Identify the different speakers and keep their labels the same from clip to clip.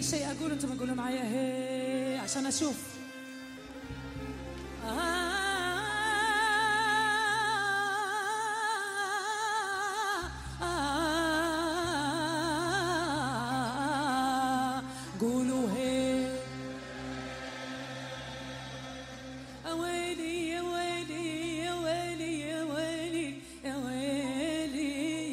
Speaker 1: شيء أقول أنتم قولوا معايا هي عشان أشوف. قولوا هي. ويلي يا ويلي يا ويلي يا ويلي يا ويلي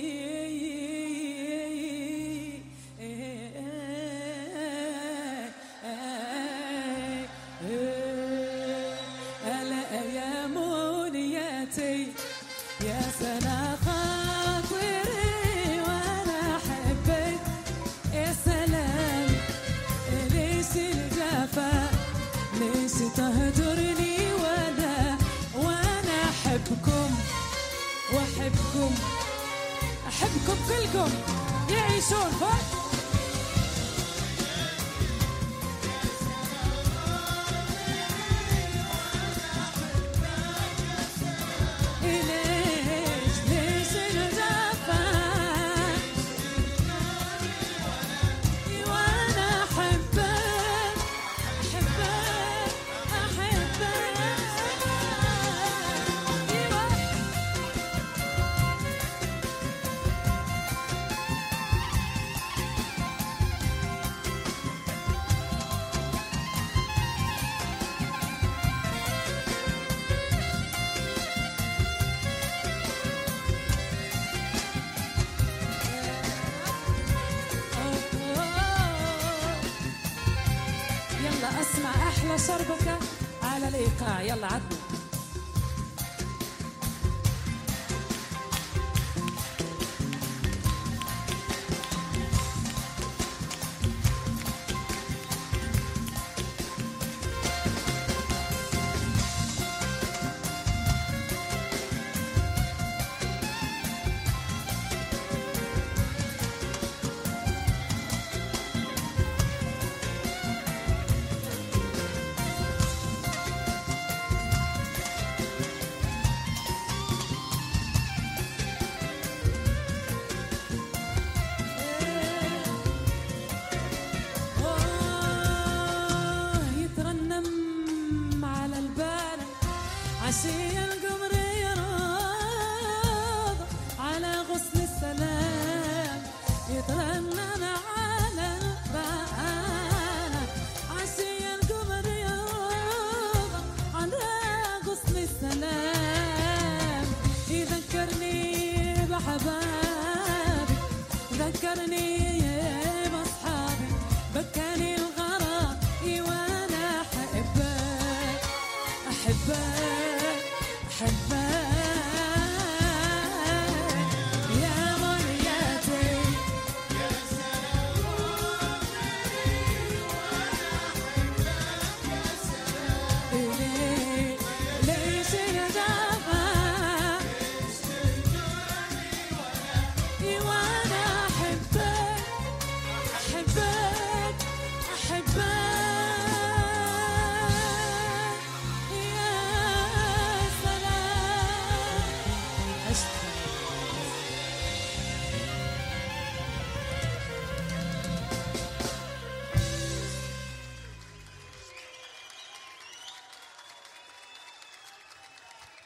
Speaker 1: هلا يا منياتي يا سنا خاطري وانا احبك يا سلام. ليش الجفا ليش تهجرني وانا احبكم واحبكم احبكم كلكم يعيشون فوق. اسمع احلى شربكه على الايقاع. يلا عدوا. عشي القمر